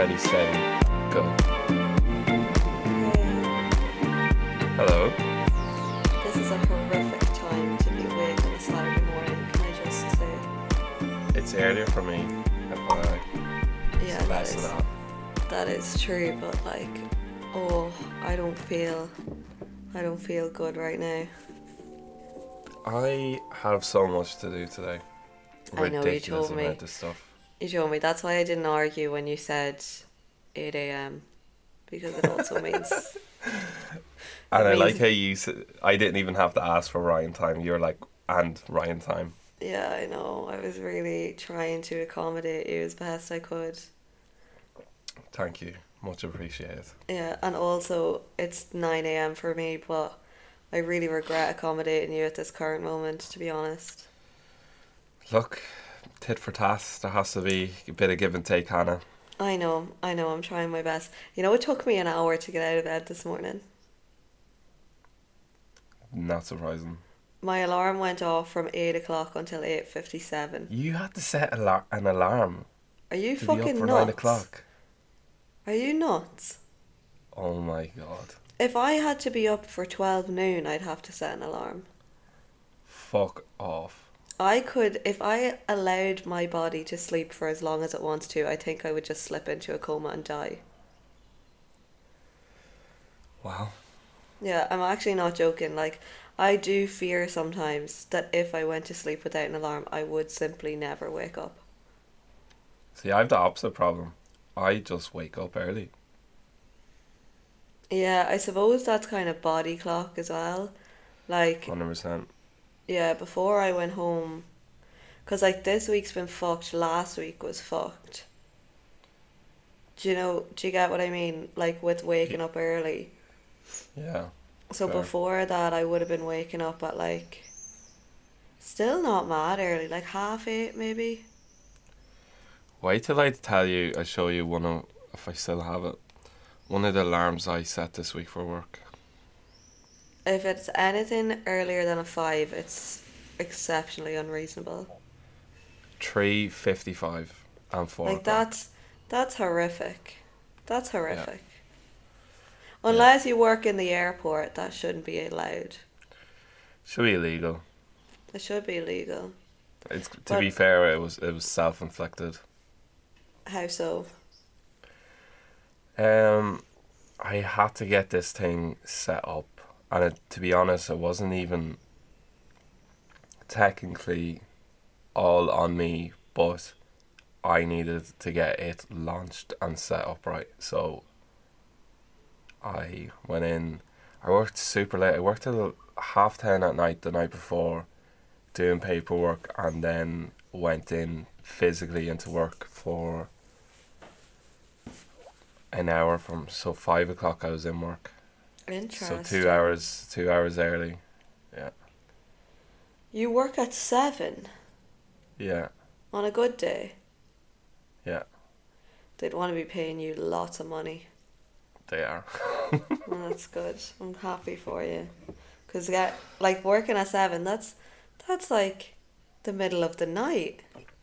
Ready, steady, go. Hello. This is a horrific time to be awake on a Saturday morning, can I just say? It's earlier for me, FYI. Yeah, It's less than that. that is true, but like, oh, I don't feel good right now. I have so much to do today. I know, you Ridiculous told me. amount of stuff. You told me, that's why I didn't argue when you said 8 a.m. because it also means... And I like means- how I didn't even have to ask for Ryan time. You're like, and Ryan time. Yeah, I know, I was really trying to accommodate you as best I could. Thank you. Much appreciated. Yeah, and also it's 9 a.m. for me, but I really regret accommodating you at this current moment, to be honest. Look, tit for tat. There has to be a bit of give and take, Hannah. I know, I'm trying my best. You know, it took me an hour to get out of bed this morning. Not surprising. My alarm went off from 8 o'clock until 8:57. You had to set an alarm Are you to be up fucking for nuts? 9 o'clock. Are you nuts? Oh my god. If I had to be up for 12 noon, I'd have to set an alarm. Fuck off. I could, if I allowed my body to sleep for as long as it wants to, I think I would just slip into a coma and die. Wow. Yeah, I'm actually not joking. Like, I do fear sometimes that if I went to sleep without an alarm, I would simply never wake up. See, I have the opposite problem. I just wake up early. Yeah, I suppose that's kind of body clock as well. Like, 100%. yeah, before I went home, because like this week's been fucked, last week was fucked. Do you get what I mean? Like with waking up early. Yeah. So Fair. before that, I would have been waking up at like, still not mad early, like 8:30 maybe. Wait till I tell you, I show you one of, if I still have it, one of the alarms I set this week for work. If it's anything earlier than a 5, it's exceptionally unreasonable. 3:55 and 4 Like o'clock. that's horrific. That's horrific. Unless you work in the airport, that shouldn't be allowed. Should be illegal. It should be illegal. To But- be fair, it was self-inflicted. How so? I had to get this thing set up, and to be honest, it wasn't even technically all on me, but I needed to get it launched and set up right. So I went in. I worked super late. I worked till 10:30 at night the night before, doing paperwork, and then went in physically into work for an hour from 5 o'clock I was in work. Interesting. So 2 hours early. Yeah. You work at 7 Yeah. on a good day. Yeah. They'd want to be paying you lots of money. They are. Well, that's good. I'm happy for you. Because like working at 7, that's like the middle of the night.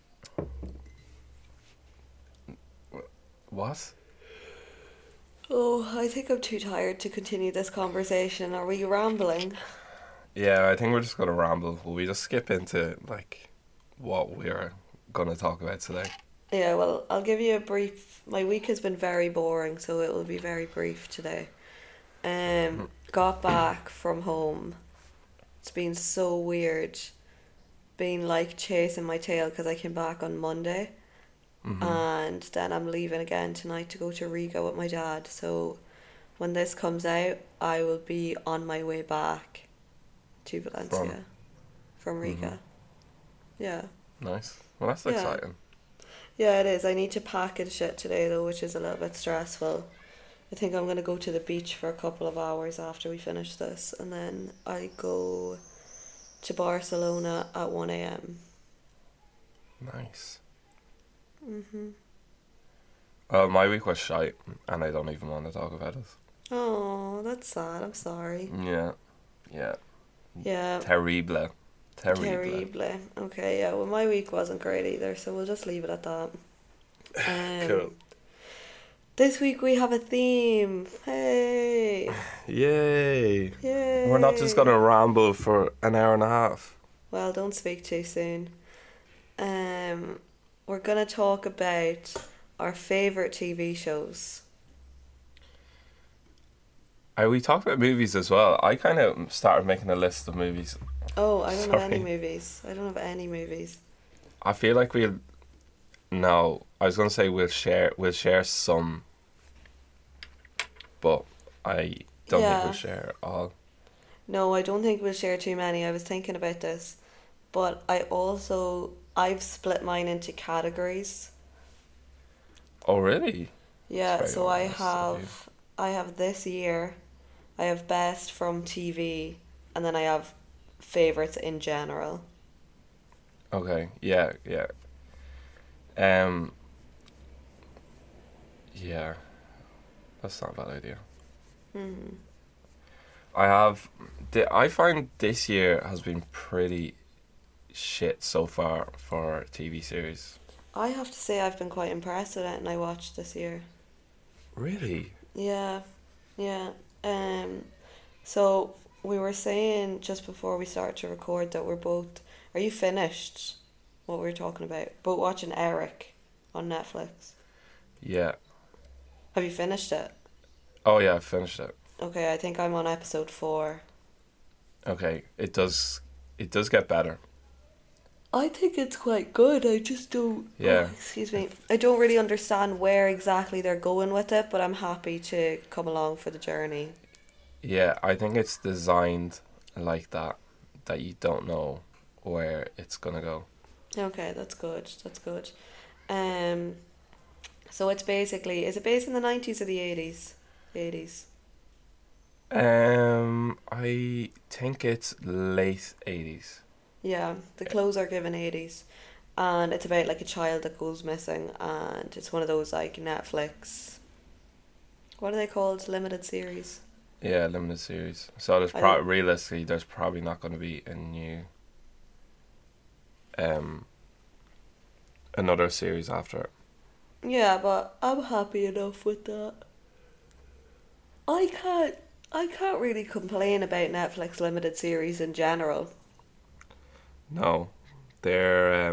What? Oh, I think I'm too tired to continue this conversation. Are we rambling? Yeah, I think we're just gonna ramble. Will we just skip into like what we're gonna talk about today? Yeah, well, I'll give you a brief. My week has been very boring, so it will be very brief today. Got back from home. It's been so weird. Being like chasing my tail because I came back on Monday. And then I'm leaving again tonight to go to Riga with my dad. So when this comes out, I will be on my way back to Valencia from Riga. Yeah. Nice. Well, that's Yeah. exciting. Yeah, it is. I need to pack and shit today though, which is a little bit stressful. I think I'm going to go to the beach for a couple of hours after we finish this, and then I go to Barcelona at 1 a.m. Nice. Well, my week was shite, and I don't even want to talk about it. Oh, that's sad. I'm sorry. Yeah. Yeah. Yeah. Terrible. Terrible. Okay, yeah. Well, my week wasn't great either, so we'll just leave it at that. Cool. This week we have a theme. Hey! Yay! Yay! We're not just gonna ramble for an hour and a half. Well, don't speak too soon. We're gonna talk about our favourite TV shows. We talked about movies as well. I kind of started making a list of movies. Oh, I don't have any Sorry. movies. I don't have any movies. I feel like we'll. No, I was gonna say we'll share some, but I don't think Yeah. we'll share all. No, I don't think we'll share too many. I was thinking about this. But I've split mine into categories. Oh really? Yeah, That's so very honest of I have this year, I have best from TV, and then I have favorites in general. Okay. Yeah. Yeah. Um. Yeah. That's not a bad idea. Hmm. I find this year has been pretty shit so far for TV series. I have to say I've been quite impressed with it, and I watched this year. Really? Yeah, yeah. Um, so we were saying just before we started to record that we're both. Are you finished? What we were talking about? Both watching Eric on Netflix. Yeah. Have you finished it? Oh yeah, I finished it. Okay, I think I'm on episode 4. Okay, it does get better. I think it's quite good. I just don't. Yeah. Oh, excuse me. I don't really understand where exactly they're going with it, but I'm happy to come along for the journey. Yeah, I think it's designed like that you don't know where it's gonna go. Okay, that's good. That's good. Um, so it's basically, is it based in the 90s or the 80s? 80s. I think it's late 80s. Yeah, the clothes are given 80s. And it's about like a child that goes missing, and it's one of those like Netflix. What are they called? Limited series. Yeah, limited series. So there's I think. realistically there's probably not going to be um another series after it. Yeah, but I'm happy enough with that. I can't I can't really complain about Netflix limited series in general. No, they're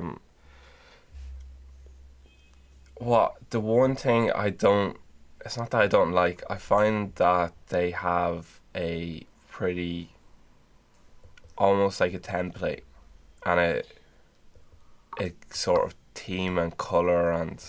what the one thing I don't. It's not that I don't like. I find that they have a pretty almost like a template and a sort of theme and color and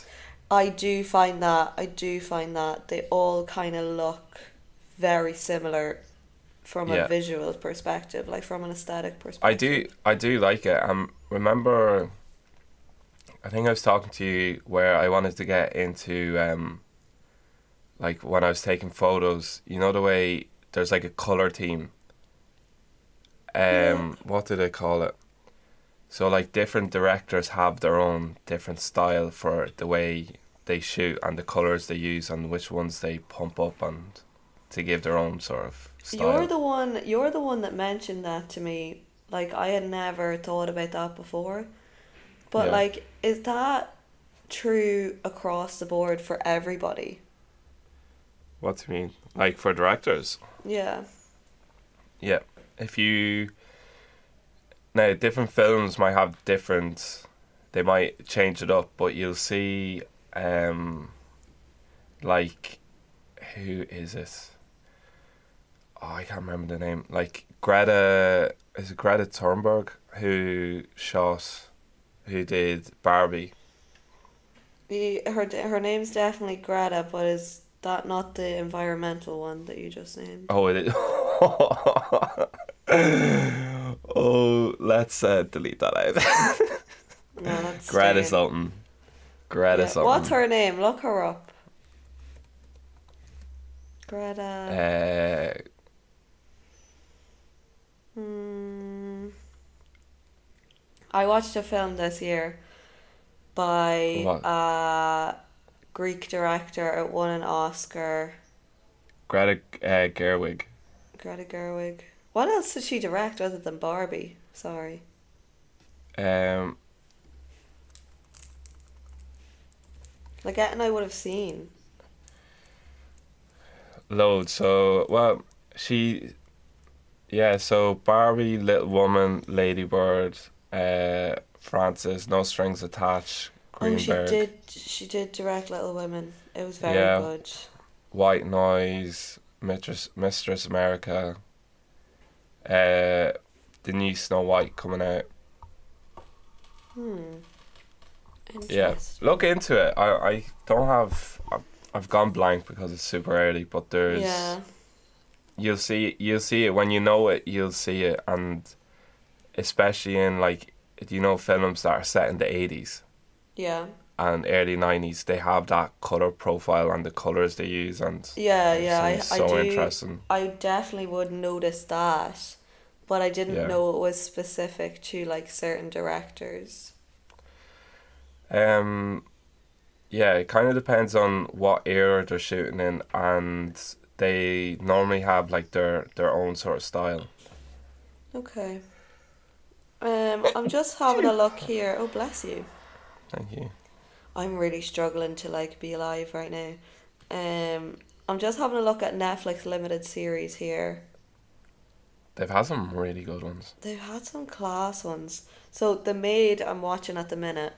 I do find that they all kind of look very similar from a yeah. visual perspective, like from an aesthetic I perspective. do I do like it. Remember I think I was talking to you where I wanted to get into like when I was taking photos, you know the way there's like a color team. Yeah. What do they call it? So like different directors have their own different style for the way they shoot and the colors they use and which ones they pump up and to give their own sort of style. You're the one that mentioned that to me. Like I had never thought about that before. But Yeah. like is that true across the board for everybody? What do you mean? Like for directors? Yeah. Yeah. If you now different films might have different they might change it up, but you'll see like who is it? Oh, I can't remember the name. Like Greta, is it Greta Thunberg who did Barbie? Her name's definitely Greta, but is that not the environmental one that you just named? Oh, it is. Oh, let's delete that out. No, that's Greta staying. something. Greta Yeah. What's something. her name? Look her up. Greta. Uh, Hmm. I watched a film this year by what? a Greek director. It won an Oscar. Greta Gerwig. Greta Gerwig. What else did she direct other than Barbie? Sorry. Um, Like, Ethan I would have seen. loads. So, well, so Barbie, Little Woman, Lady Bird, Frances, No Strings Attached, Oh, Greenberg, she did direct Little Women. It was very yeah, good. White Noise, Mistress America, uh, the new Snow White coming out. Hmm. Yeah, Interesting. look into it. I don't have. I've gone blank because it's super early, but there's Yeah. you'll see it when you know it. You'll see it, and especially in like films that are set in the 80s Yeah. and early 90s, they have that color profile and the colors they use, and Yeah, it yeah, seems I so do. interesting. I definitely would notice that, but I didn't Yeah. know it was specific to like certain directors. Um. Yeah, it kind of depends on what era they're shooting in, and they normally have like their own sort of style. Okay. I'm just having a look here. Oh, bless you. Thank you. I'm really struggling to like be alive right now. Um, I'm just having a look at Netflix limited series here. They've had some really good ones. They've had some class ones. So The Maid I'm watching at the minute.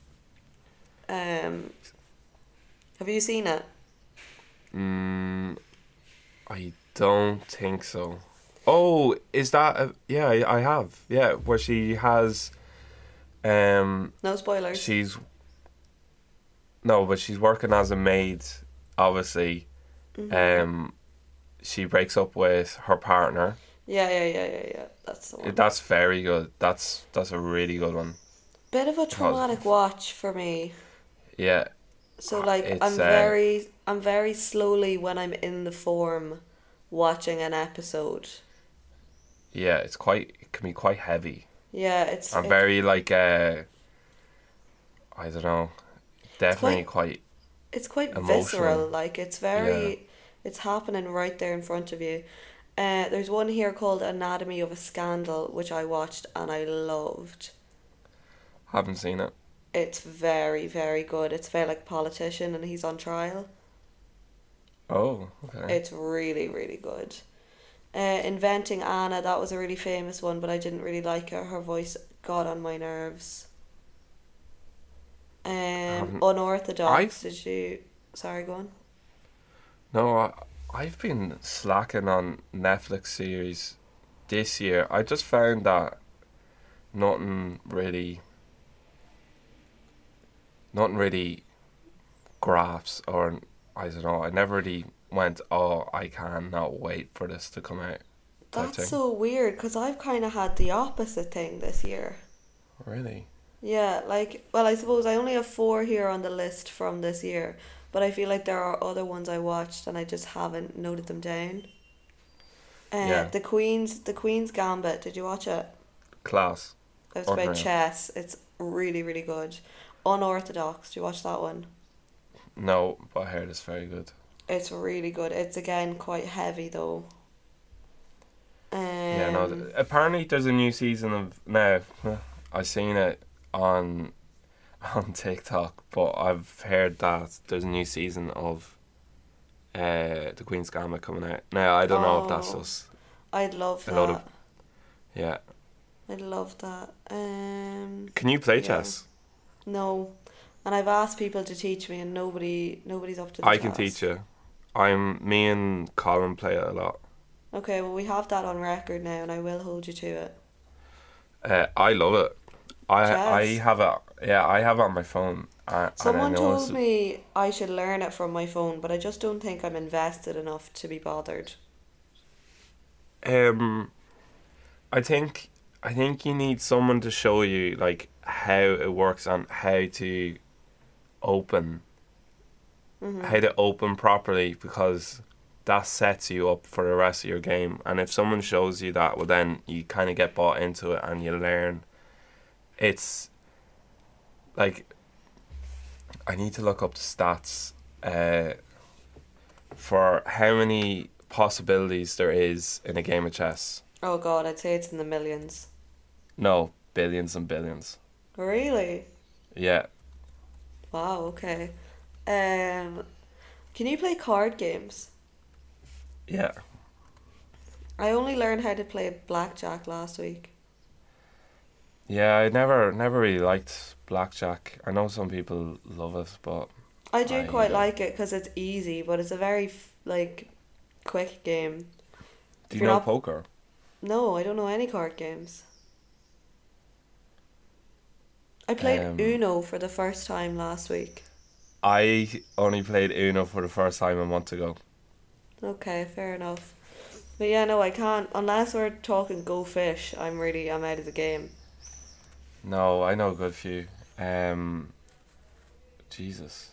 Um, have you seen it? Mm, I don't think so. Oh, is that yeah? I have, yeah, where she has um No spoilers. she's no, but she's working as a maid. Obviously, Mhm. um, she breaks up with her partner. Yeah. That's the one. That's very good. That's a really good one. Bit of a Because traumatic watch for me. yeah, So like it's I'm very slowly when I'm in the form watching an episode. yeah, it can be quite heavy Yeah, and very like I don't know, it's definitely quite quite it's quite emotional. visceral. Like it's Yeah, very it's happening right there in front of you. There's one here called Anatomy of a Scandal, which I watched and I loved. haven't seen it. It's very, very good. It's about like a politician and he's on trial. Oh, okay. It's really, really good. Inventing Anna, that was a really famous one, but I didn't really like her. Her voice got on my nerves. I haven't. Unorthodox. I've Did you? Sorry, go on. no. I've been slacking on Netflix series this year. I just found that nothing really, nothing really graphs, or I don't know. I never really went. Oh, I cannot wait for this to come out. Type That's thing. so weird because I've kind of had the opposite thing this year. Really? Yeah, like, well, I suppose I only have four here on the list from this year, but I feel like there are other ones I watched and I just haven't noted them down. Yeah. The Queen's Gambit. Did you watch it? Class. It's about Unreal. chess. It's really, really good. Unorthodox. Do you watch that one? No, but I heard it's very good. It's really good. It's again quite heavy though. Yeah, no. Um, Apparently, there's a new season of now. I've seen it on on TikTok, but I've heard that there's a new season of the Queen's Gambit coming out. Now I don't know if that's oh, just I'd love a lot of that. yeah. I'd love that. Can you play Yeah. chess? No, and I've asked people to teach me, and nobody's up to the I can teach task. you. Me and Colin play it a lot. Okay, well we have that on record now, and I will hold you to it. I love it. I Chess. have it. Yeah, I have it on my phone, and I Someone know told me I should learn it from my phone, but I just don't think I'm invested enough to be bothered. um. I think you need someone to show you like how it works and open Mhm. how to open properly, because that sets you up for the rest of your game. And if someone shows you that, well, then you kind of get bought into it and you learn. It's like I need to look up the stats for how many possibilities there is in a game of chess. Oh God, I'd say it's in the millions. No, billions and billions. Really? Yeah. Wow. Okay. Um, can you play card games? Yeah. I only learned how to play blackjack last week. Yeah, I never really liked blackjack. I know some people love it, but I do quite I like it because it's easy, but it's a very like quick game. do If you you're know not, poker? no, I don't know any card games. I played Um, Uno for the first time last week. I only played Uno for the first time a month ago. Okay, fair enough. But yeah, no, I can't unless we're talking Go Fish. I'm out of the game. No, I know a good few. Um, Jesus,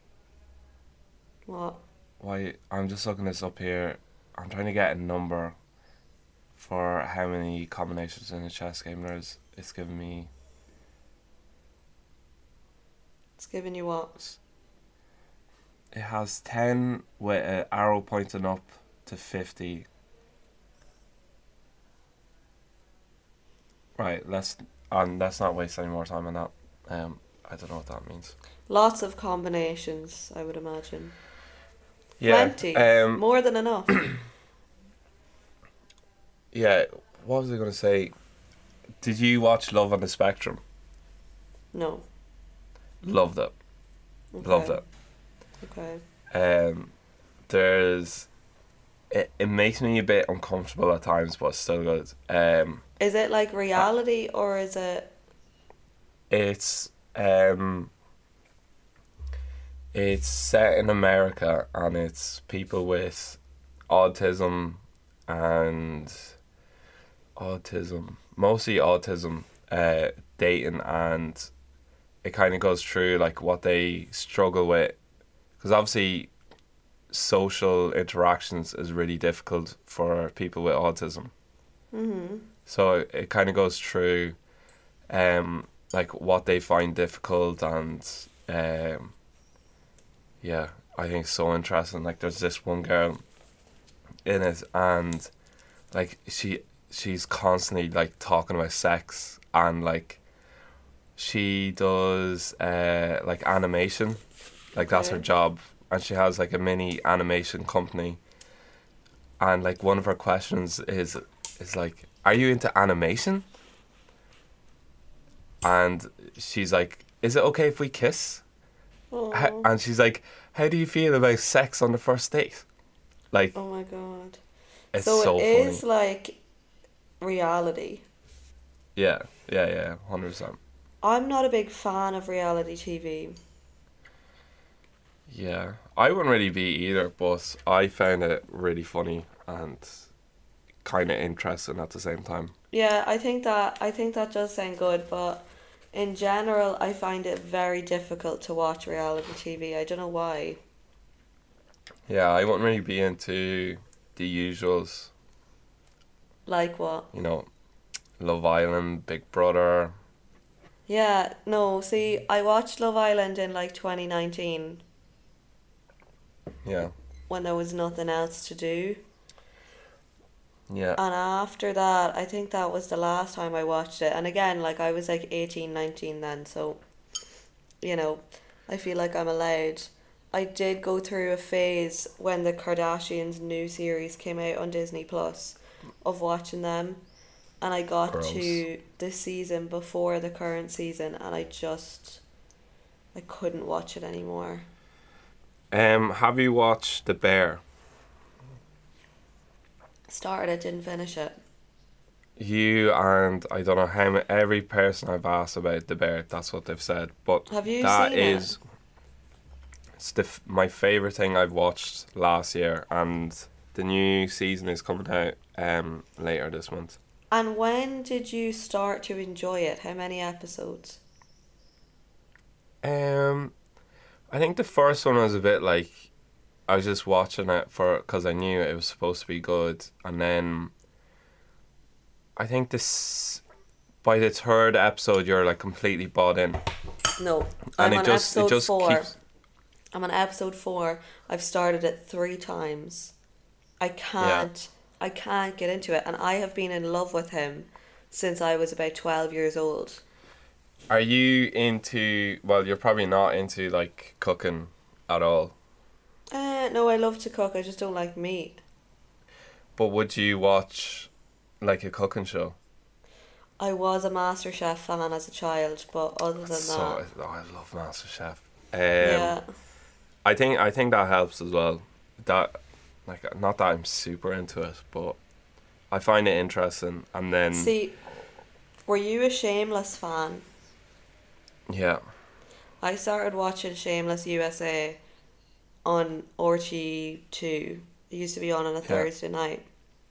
What? why? I'm just looking this up here. I'm trying to get a number for how many combinations in a chess game there is. It's giving me. It's giving you what? It has 10 with an arrow pointing up to 50. Right, let's not waste any more time on that. I don't know what that means. Lots of combinations, I would imagine. Yeah. Plenty. More than enough. Yeah. What was I gonna say? Did you watch Love on the Spectrum? No. Loved it. Loved Okay. it. Okay. Um, there's. It makes me a bit uncomfortable at times, but it's still good. Is it like reality or is it It's it's set in America and it's people with autism and mostly autism, dating, and it kind of goes through like what they struggle with, because obviously social interactions is really difficult for people with autism. mm-hmm. So it kind of goes through like what they find difficult, and yeah, I think it's so interesting. Like there's this one girl in it, and like she's constantly like talking about sex, and like she does like animation, like that's her Okay. job, and she has like a mini animation company, and like one of her questions is like, are you into animation? And she's like, is it okay if we kiss? Oh. And she's like, how do you feel about sex on the first date? Like, Oh my god. it's So it so is funny. like reality. Yeah, yeah, 100%. I'm not a big fan of reality TV. Yeah, I wouldn't really be either, but I found it really funny and kind of interesting at the same time. Yeah, I think that does sound good, but in general, I find it very difficult to watch reality TV. I don't know why. Yeah, I wouldn't really be into the usuals, Like what? you know, Love Island, Big Brother. Yeah, no, see, I watched Love Island in like 2019 Yeah, when there was nothing else to do. yeah, And after that, I think that was the last time I watched it. And again, like I was like 18, 19 then, so, you know, I feel like I'm allowed. I did go through a phase when the Kardashians' new series came out on Disney Plus of watching them. And I got gross. to the season before the current season and I couldn't watch it anymore. Have you watched The Bear? Started it, didn't finish it. You and I don't know how every person I've asked about The Bear, that's what they've said. But Have you that seen it? is it's my favorite thing I've watched last year, and the new season is coming out later this month. And when did you start to enjoy it? How many episodes? Um, I think the first one was a bit like I was just watching it for because I knew it was supposed to be good, and then I think this by the third episode you're like completely bought in, No, and I'm on it episode just 4. keeps. I'm on episode 4. I've started it 3 times. I Yeah. can't I can't get into it, and I have been in love with him since I was about 12 years old. Are you into? Well, you're probably not into like cooking at all. No, I love to cook. I just don't like meat. But would you watch like a cooking show? I was a MasterChef fan as a child, but other than So that, I love MasterChef. yeah. I think that helps as well. That like not that I'm super into it, but I find it interesting. And then See, were you a Shameless fan? yeah, I started watching Shameless USA on RTÉ2. It used to be on a yeah, Thursday night.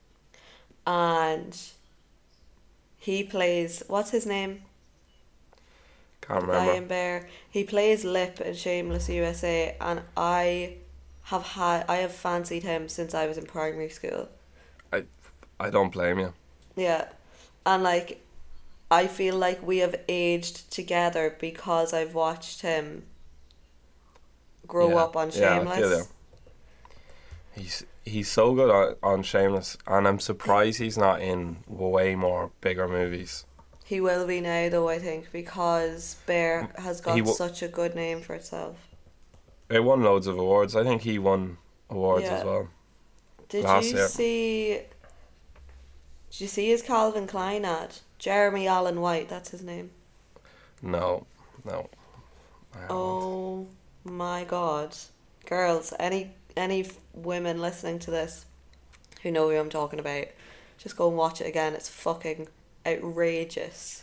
And he plays, what's his name? can't The guy remember. in Bear. He plays Lip in Shameless USA, and I have fancied him since I was in primary school. I don't blame you. Yeah. And like I feel like we have aged together because I've watched him grow Yeah, up on yeah, I feel you. Shameless. He's so good on Shameless, and I'm surprised he's not in way more bigger movies. He will be now, though, I think, because Bear has He got such a good name for itself. It won loads of awards. I think he won awards as Yeah. well Did last you year. see? Did you see his Calvin Klein ad? Jeremy Allen White, that's his name. No, no, I haven't. Oh my God, girls! Any women listening to this who know who I'm talking about, just go and watch it again. It's fucking outrageous.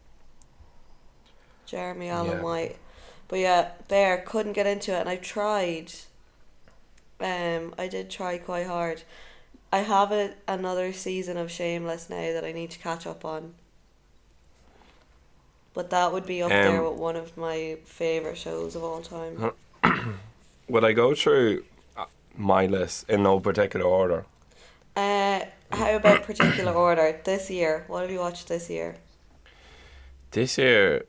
Jeremy Allen Yeah. White. But yeah, Bear couldn't get into it, and I tried. I did try quite hard. I have another season of Shameless now that I need to catch up on. But that would be up there Um, with one of my favourite shows of all time. would I go through my list in no particular order? How about particular order? This year, what have you watched this year? This year,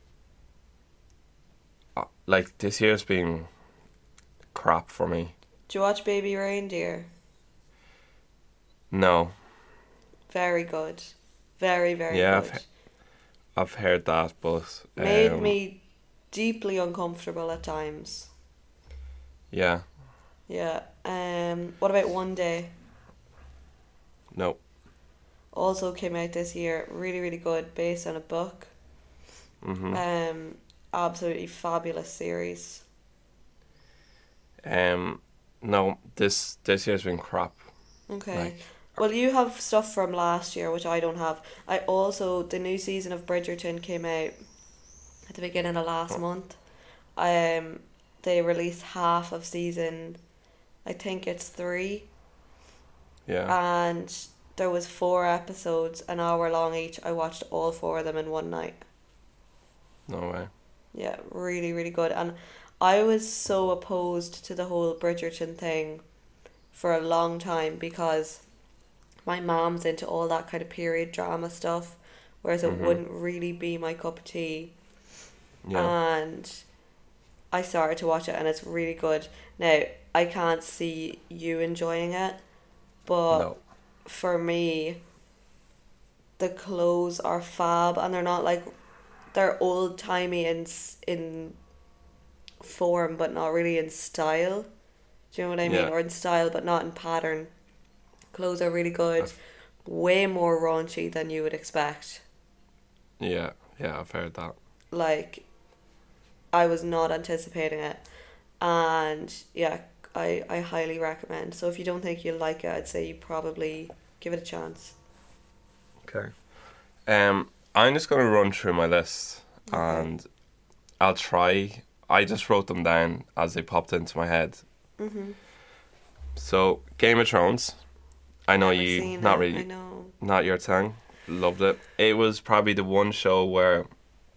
like this year's been crap for me. Did you watch Baby Reindeer? No, Very good. Very, very yeah, good. I've heard that, but Made me deeply uncomfortable at times. yeah, Yeah. What about One Day? no, Also came out this year. Really, really good. Based on a book. mhm, Absolutely fabulous series. no. This year's been crap. Okay. Like, Well, you have stuff from last year, which I don't have. I also, the new season of Bridgerton came out at the beginning of last month. They released half of season, I think it's 3, yeah, and there was 4 episodes, an hour long each. I watched all 4 of them in one night. no way. Yeah, really, really good. And I was so opposed to the whole Bridgerton thing for a long time because my mom's into all that kind of period drama stuff, whereas it Mhm, wouldn't really be my cup of tea. yeah, And I started to watch it, and it's really good. Now, I can't see you enjoying it, but no, for me, the clothes are fab, and they're not like, they're old timey in form, but not really in style. Do you know what I mean? yeah. Or in style, but not in pattern. Clothes are really good. I've, Way more raunchy than you would expect. yeah, yeah. I've heard that. Like, I was not anticipating it. And yeah, I highly recommend. So if you don't think you'll like it, I'd say you probably give it a chance. Okay. I'm just gonna run through my list, Okay. and I'll try. I just wrote them down as they popped into my head. Mm-hmm. So, Game of Thrones. I know Never you, seen not it. I really, know. not your thing. Loved it. It was probably the one show where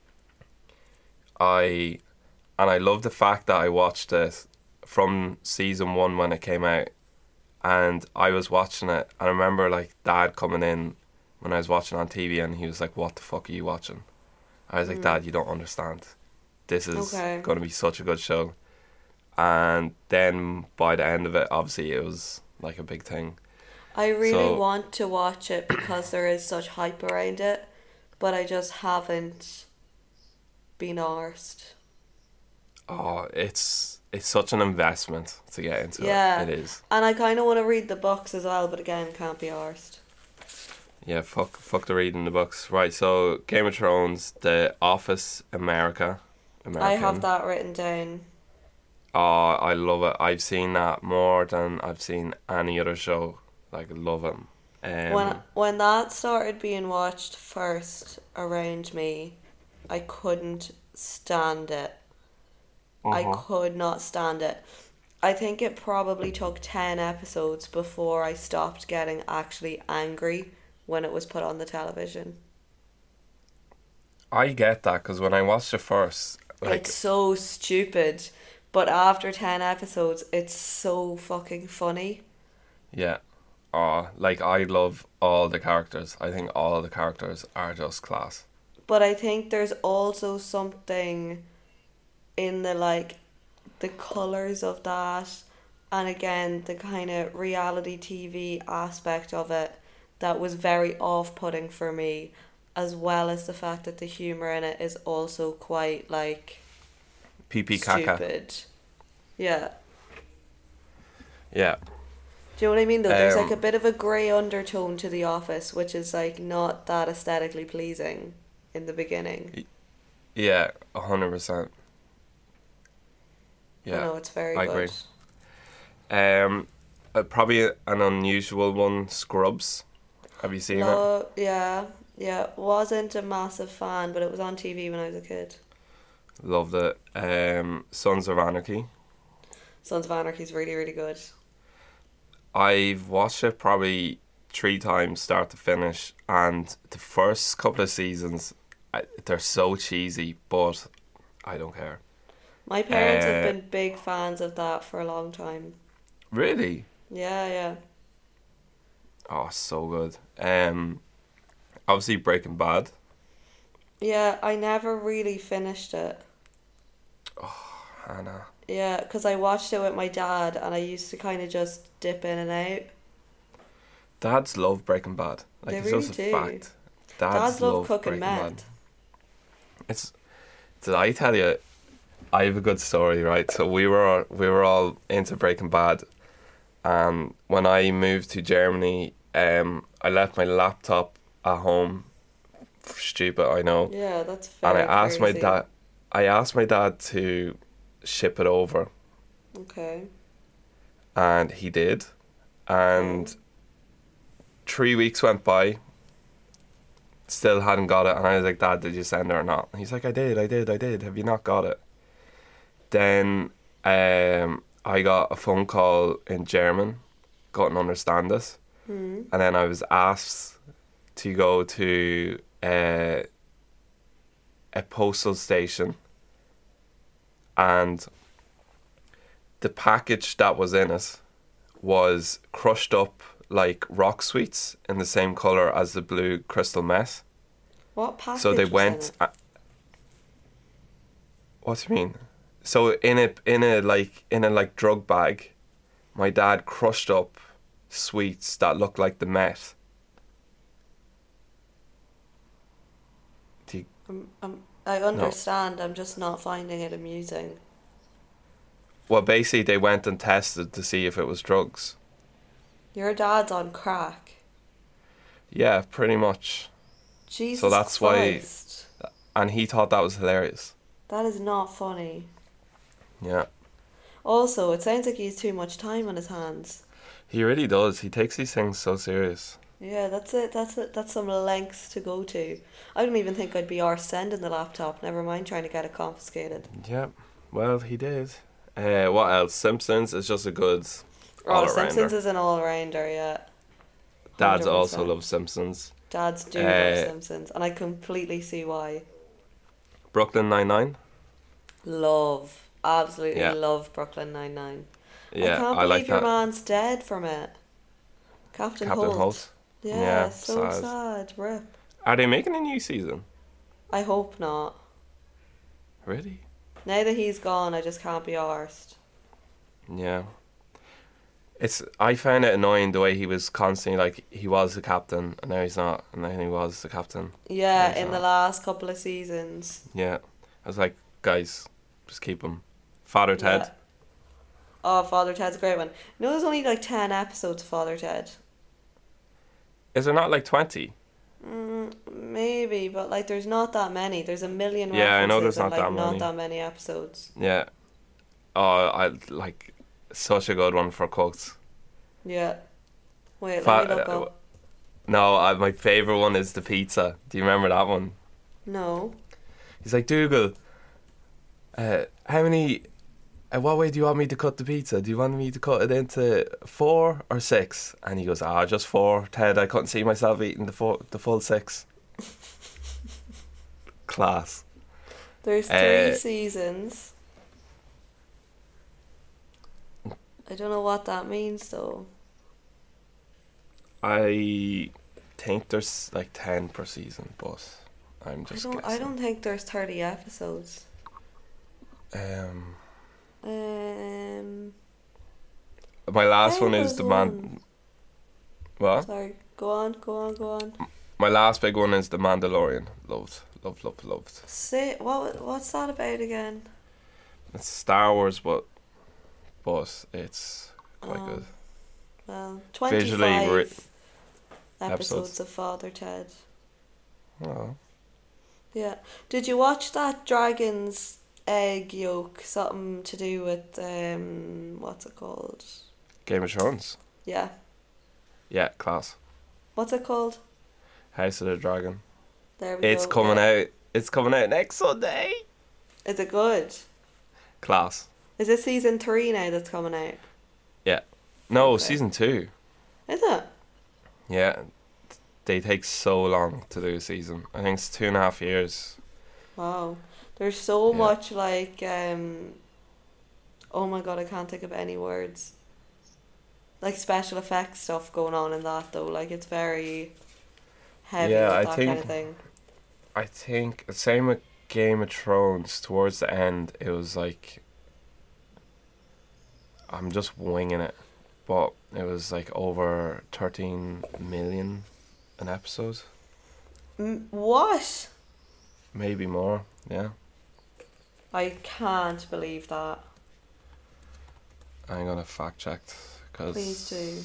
I love the fact that I watched it from season 1 when it came out, and I was watching it, and I remember like Dad coming in when I was watching on TV, and he was like, "What the fuck are you watching?" I was like, "Dad, you don't understand. This is Okay. going to be such a good show." And then by the end of it, obviously it was like a big thing. I really So want to watch it because there is such hype around it, but I just haven't been arsed. Oh, it's such an investment to get into Yeah. it. It is. And I kind of want to read the books as well, but again, can't be arsed. Yeah, fuck the reading the books. Right, so Game of Thrones, The Office, American. I have that written down. Oh, I love it. I've seen that more than I've seen any other show. Like, love it. When that started being watched first around me, I couldn't stand it. I could not stand it. I think it probably took 10 episodes before I stopped getting actually angry when it was put on the television. I get that because when I watched it first, like, It's so stupid, but after 10 episodes, it's so fucking funny. yeah. Oh, like, I love all the characters. I think all the characters are just class. But I think there's also something in the colours of that, and again the kind of reality TV aspect of it that was very off-putting for me, as well as the fact that the humour in it is also quite like PP caca. stupid. Yeah. Yeah. Do you know what I mean though? There's like Um, a bit of a grey undertone to The Office, which is like not that aesthetically pleasing in the beginning. Yeah, 100%. I Yeah, know it's very I good. agree. Probably an unusual one, Scrubs. Have you seen it? Yeah, yeah. Wasn't a massive fan, but it was on TV when I was a kid. Loved it. Sons of Anarchy. Sons of Anarchy is really, really good. I've watched it probably 3 times, start to finish, and the first couple of seasons, they're so cheesy, but I don't care. My parents have Uh, been big fans of that for a long time. really? Yeah, yeah. Oh, so good. Obviously Breaking Bad. Yeah, I never really finished it. Hannah. Yeah, because I watched it with my dad and I used to kind of just dip in and out. Dads love Breaking Bad. Like, They it's really just a do. fact. Dads love cooking Breaking Bad. meth. It's. Did I tell you? I have a good story, right? So we were all into Breaking Bad, and when I moved to Germany, I left my laptop at home. Stupid, I know. Yeah, that's And very crazy. I asked my dad to ship it over, Okay. and he did. And 3 weeks went by, still hadn't got it, and I was like, Dad, did you send it or not? And he's like, I did. Have you not got it? Then I got a phone call in German, couldn't understand it. Hmm. And then I was asked to go to a postal station, and the package that was in it was crushed up like rock sweets in the same colour as the blue crystal meth. What package So they was in went. it? What do you mean? So in a drug bag, my dad crushed up sweets that looked like the meth. Do you, I understand, I'm just not finding it amusing. well, basically they went and tested to see if it was drugs. Your dad's on crack. Yeah, pretty much. Jesus So that's Christ. And he thought that was hilarious. That is not funny. Yeah. Also, it sounds like he has too much time on his hands. He really does. He takes these things so serious. Yeah, that's it. That's some lengths to go to. I don't even think I'd be arse sending the laptop, never mind trying to get it confiscated. Yeah. Well, he did. What else? Simpsons is just a good Oh, all-arounder. Simpsons is an all-rounder, yeah. Dads 100%. also love Simpsons. Dads do love Simpsons, and I completely see why. Brooklyn Nine-Nine. Absolutely Yeah. love Brooklyn Nine-Nine. Yeah, I can't I believe like your that. man's dead from it. Captain Captain Holt. Yeah, Yeah, so sad. sad. Rip. Are they making a new season? I hope not. Really? Now that he's gone, I just can't be arsed. Yeah. I found it annoying the way he was constantly like he was the captain and now he's not, and then he was the captain. Yeah, He's in the not. last couple of seasons. Yeah. I was like, guys, just keep him. Father Yeah. Ted. Oh, Father Ted's a great one. No, there's only like 10 episodes of Father Ted. Is there not like 20? Maybe, but like there's not that many. There's a million Yeah, I know references there's and not like that not many. that many episodes. Yeah. Oh, I like such a good one for quotes. Yeah. Wait, let me look Fa- up. no, my favorite one is the pizza. Do you remember that one? No. He's like, Dougal, how many? What way do you want me to cut the pizza? Do you want me to cut it into 4 or 6? And he goes, just 4, Ted. I couldn't see myself eating the full 6. Class. There's 3 Uh, seasons. I don't know what that means though. I think there's like 10 per season, but I'm I just don't. I guessing. don't think there's 30 episodes. Um, Um. my last There one is was the one. man. What? Sorry. Go on. Go on. Go on. My last big one is the Mandalorian. Loved, loved, loved, loved. Say what? What's that about again? It's Star Wars, but it's quite good. Well, Visually 25 episodes. episodes of Father Ted. Oh, Yeah. Did you watch that dragon's egg yolk? Something to do with what's it called? Game of Thrones. Yeah. Yeah, class. What's it called? House of the Dragon. There we It's go. coming Yeah. out. It's coming out next Sunday. Is it good? Class. Is it season 3 now that's coming out? Yeah. No, Okay. season 2. Is it? Yeah. They take so long to do a season. I think it's 2.5 years. Wow. There's so Yeah. much like oh my god, I can't think of any words. Like special effects stuff going on in that though. Like it's very heavy Yeah, with I that think- kind of thing. I think same with Game of Thrones. Towards the end, it was like I'm just winging it, but it was like over 13 million an episode, What? maybe more. Yeah, I can't believe that. I'm gonna fact check because. Please do.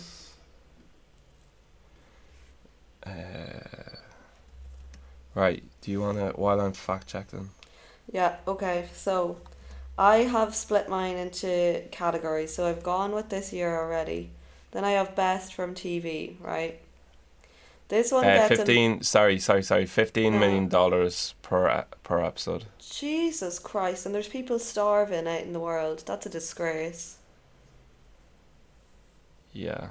Right. Do you wanna while I'm fact checking? Yeah, okay. So I have split mine into categories. So I've gone with this year already. Then I have best from TV, right? This one gets 15. Sorry. $15 No. million per episode. Jesus Christ, and there's people starving out in the world. That's a disgrace. Yeah.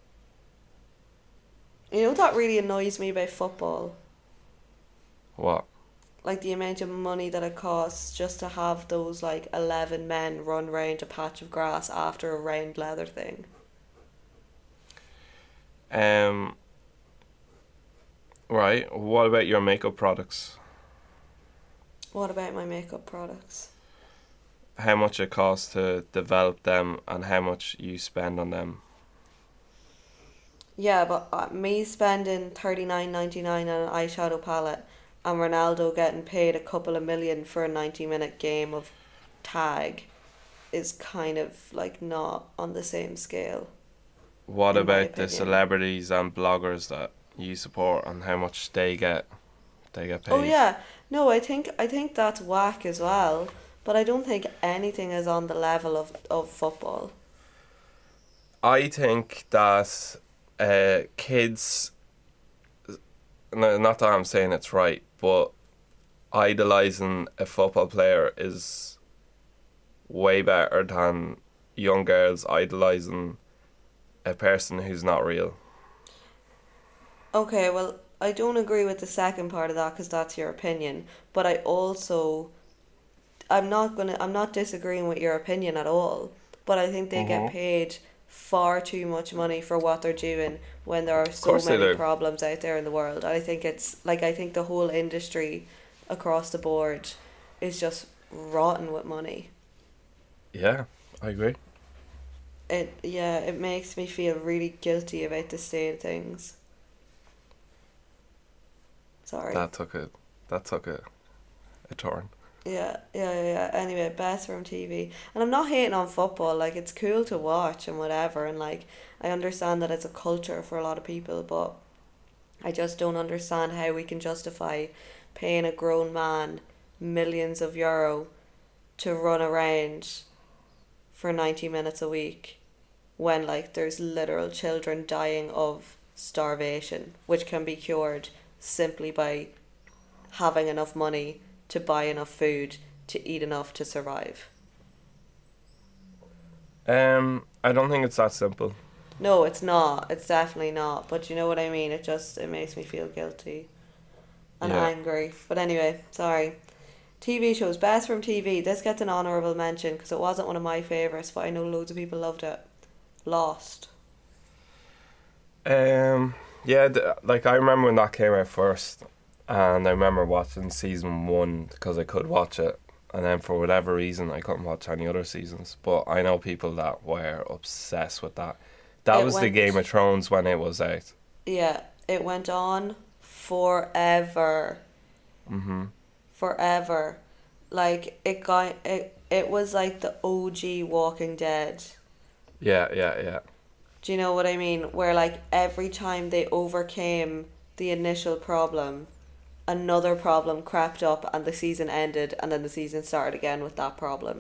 You know what really annoys me about football? What? Like the amount of money that it costs just to have those like 11 men run round a patch of grass after a round leather thing. Right. What about your makeup products? What about my makeup products? How much it costs to develop them and how much you spend on them. Yeah, but me spending $39.99 on an eyeshadow palette and Ronaldo getting paid a couple of million for a 90-minute game of tag is kind of like not on the same scale. What In my about the opinion. celebrities and bloggers that you support and how much they get paid? Oh yeah, no, I think that's whack as well, but I don't think anything is on the level of football. I think that kids, not that I'm saying it's right, but idolizing a football player is way better than young girls idolizing a person who's not real. Okay, well, I don't agree with the second part of that because that's your opinion, but I also I'm not disagreeing with your opinion at all, but I think they get paid far too much money for what they're doing when there are so course they many do. problems out there in the world. I think it's like I think the whole industry across the board is just rotten with money. Yeah, I agree. It makes me feel really guilty about the state of things. Sorry. That took a turn. Yeah. Anyway, best from TV. And I'm not hating on football. Like, it's cool to watch and whatever. And, like, I understand that it's a culture for a lot of people, but I just don't understand how we can justify paying a grown man millions of euro to run around for 90 minutes a week when, like, there's literal children dying of starvation, which can be cured simply by having enough money to buy enough food to eat enough to survive. I don't think it's that simple. No, it's not. It's definitely not. But you know what I mean? It makes me feel guilty and Yeah. angry. But anyway, sorry. TV shows best from TV. This gets an honourable mention because it wasn't one of my favourites, but I know loads of people loved it. Lost. Yeah, like I remember when that came out first, and I remember watching season one because I could watch it, and then for whatever reason I couldn't watch any other seasons. But I know people that were obsessed with that. That It was the Game went, of Thrones when it was out. yeah, it went on forever. Mhm. Forever. Like, it was like the OG Walking Dead. Yeah. Do you know what I mean? Where, like, every time they overcame the initial problem, another problem crept up and the season ended, and then the season started again with that problem.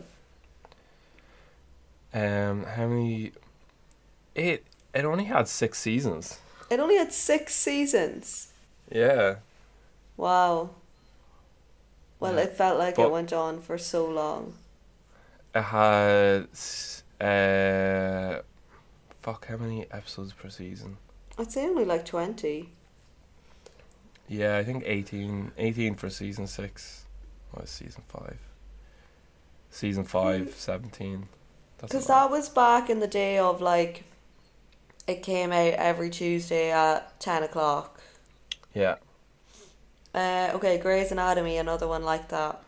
How many? It only had 6 seasons. It only had 6 seasons. Yeah, Wow. Well, yeah. it felt like it But went on for so long. it had fuck, how many episodes per season? I'd say only like 20. Yeah, I think 18 for season 6. What was season 5? Season 5, 17. That's a Because lot. that was back in the day of, like, it came out every Tuesday at 10 o'clock. Yeah. Okay, Grey's Anatomy, another one like that.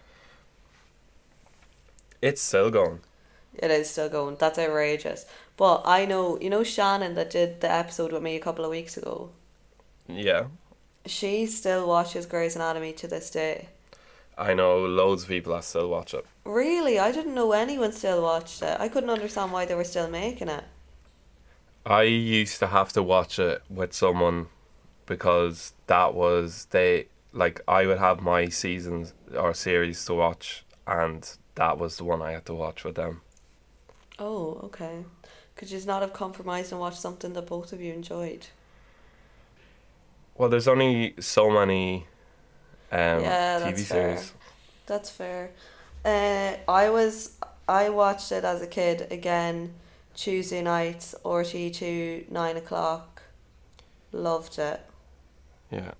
It's still going. It is still going. That's outrageous. But I know, you know Shannon that did the episode with me a couple of weeks ago? Yeah. She still watches Grey's Anatomy to this day. I know loads of people that still watch it. Really? I didn't know anyone still watched it. I couldn't understand why they were still making it. I used to have to watch it with someone because that was like I would have my seasons or series to watch, and that was the one I had to watch with them. Oh, okay. Could you just not have compromised and watched something that both of you enjoyed? Well, there's only so many Yeah, TV that's fair. series. That's fair. I watched it as a kid again, Tuesday nights, RT2, 9 o'clock. Loved it. Yeah.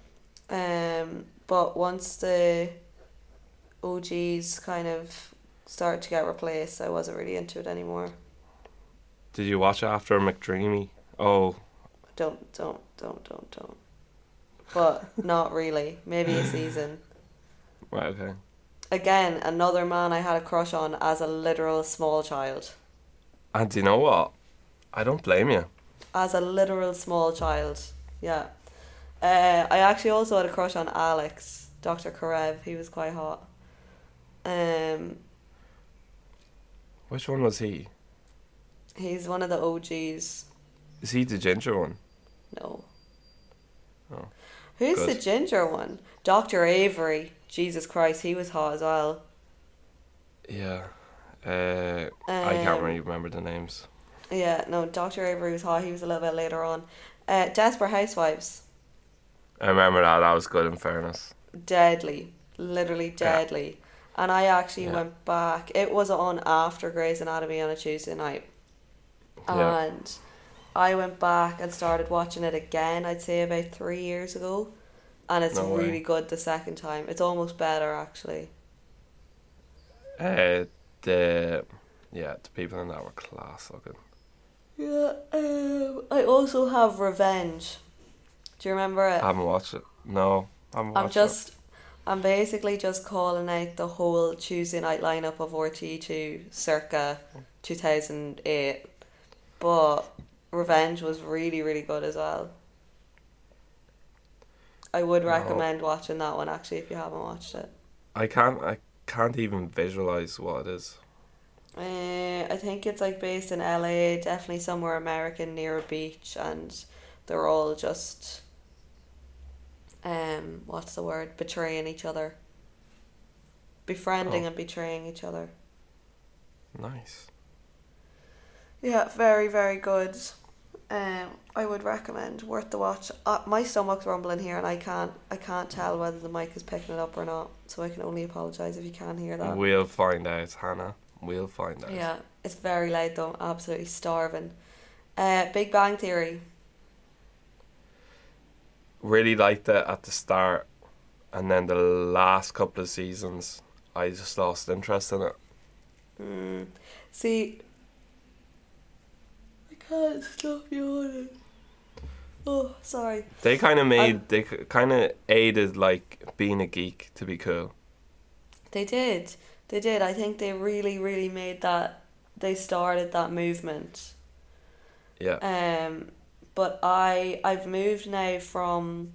But once the OGs kind of started to get replaced, I wasn't really into it anymore. Did you watch it after McDreamy? Oh, Don't. But not really. Maybe a season. right, okay. Again, another man I had a crush on as a literal small child. And do you know what? I don't blame you. As a literal small child. Yeah. I actually also had a crush on Alex, Dr. Karev. He was quite hot. Um, Which one was he? he's one of the OGs. Is he the ginger one? No. Oh, Who's the good. ginger one? Dr. Avery. Jesus Christ, he was hot as well. Yeah. I can't Um, really remember the names. yeah, no, Dr. Avery was hot. He was a little bit later on. Desperate Housewives. I remember that. That was good, in fairness. Deadly. Literally Yeah. deadly. And I actually Yeah. went back. It was on after Grey's Anatomy on a Tuesday night. Yeah. And I went back and started watching it again, I'd say about 3 years ago. And it's No really way. good the second time. It's almost better, actually. Uh, the the people in that were class looking. Yeah, I also have Revenge. Do you remember I it? haven't watched it. No, I haven't I'm watched it. just, I'm basically just calling out the whole Tuesday night lineup of RT2 circa 2008. But Revenge was really, really good as well. I would No, recommend watching that one actually if you haven't watched it. I can't even visualize what it is. I think it's like based in LA, definitely somewhere American near a beach, and they're all just what's the word? Betraying each other. Befriending Oh. and betraying each other. Nice. Yeah, very, very good. I would recommend, worth the watch. My stomach's rumbling here, and I can't tell whether the mic is picking it up or not. So I can only apologise if you can hear that. We'll find out, Hannah. We'll find out. Yeah, it's very loud though. I'm absolutely starving. Big Bang Theory. Really liked it at the start, and then the last couple of seasons, I just lost interest in it. See, I can't stop yawning. Oh, sorry. They kind of aided like being a geek to be cool. They did. They did. I think they really, really made that. They started that movement. Yeah. But I've moved now from